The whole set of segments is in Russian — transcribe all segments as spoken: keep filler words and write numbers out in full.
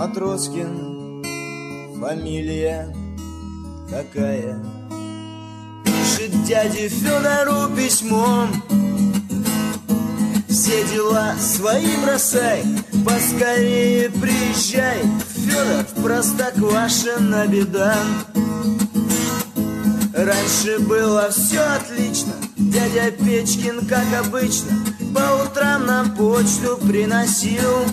Матроскин, фамилия какая? Пишет дяде Федору письмом: все дела свои бросай, поскорее приезжай, Федор, в Простоквашино беда. Раньше было все отлично, дядя Печкин, как обычно, по утрам нам почту приносил.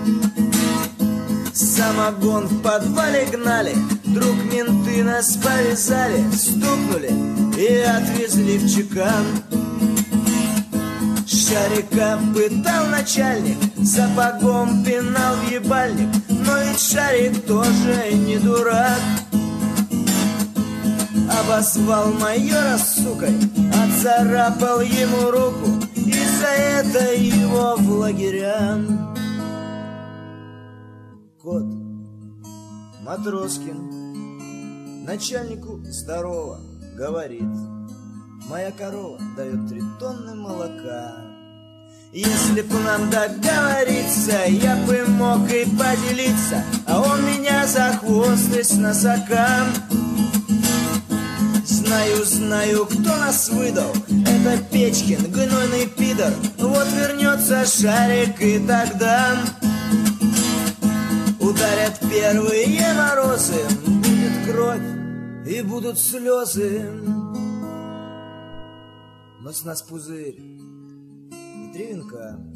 Самогон в подвале гнали, вдруг менты нас повязали, стукнули и отвезли в чекан. Шарика пытал начальник, сапогом пинал в ебальник, но ведь Шарик тоже не дурак. Обозвал майора сукой, отцарапал ему руку, и за это его в лагеря. Кот Матроскин начальнику здорово говорит: моя корова дает три тонны молока. Если б нам договориться, я бы мог и поделиться, а он меня за хвост и с носокам. Знаю, знаю, кто нас выдал, это Печкин, гнойный пидор. Вот вернется Шарик, и тогда ударят первые морозы, будет кровь и будут слезы. Но с нас пузырь и три венка.